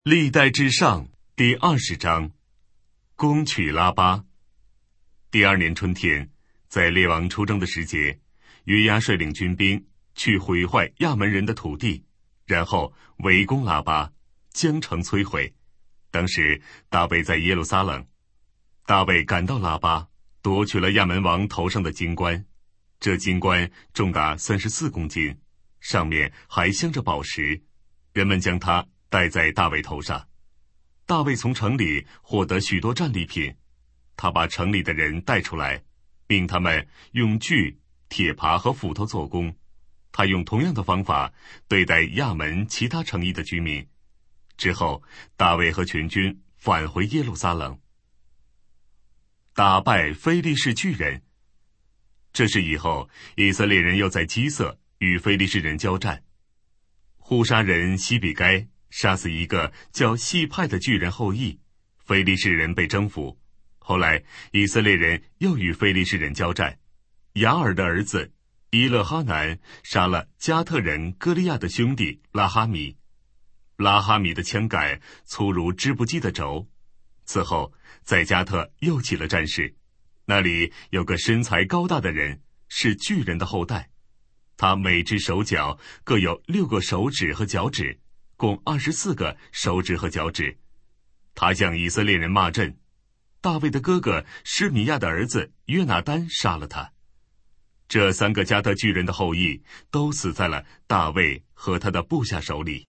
历代至上第20章，攻取拉巴。第2年春天，在列王出征的时节，约押率领军兵去毁坏亚门人的土地，然后围攻拉巴，将城摧毁。当时大卫在耶路撒冷，大卫赶到拉巴，夺取了亚门王头上的金冠，这金冠重达34公斤，上面还镶着宝石，人们将它戴在大卫头上。大卫从城里获得许多战利品，他把城里的人带出来，命他们用锯、铁耙和斧头做工。他用同样的方法对待亚门其他城邑的居民。之后，大卫和全军返回耶路撒冷，打败非利士巨人。这是以后，以色列人又在基色与非利士人交战。户沙人西比该杀死一个叫细派的巨人后裔，非利士人被征服。后来以色列人又与非利士人交战，雅尔的儿子伊勒哈南杀了加特人歌利亚的兄弟拉哈米，拉哈米的枪杆粗如织布机的轴。此后在加特又起了战事，那里有个身材高大的人，是巨人的后代，他每只手脚各有6个手指和脚趾，共24个手指和脚趾。他向以色列人骂阵，大卫的哥哥施米亚的儿子约拿单杀了他。这3个加特巨人的后裔都死在了大卫和他的部下手里。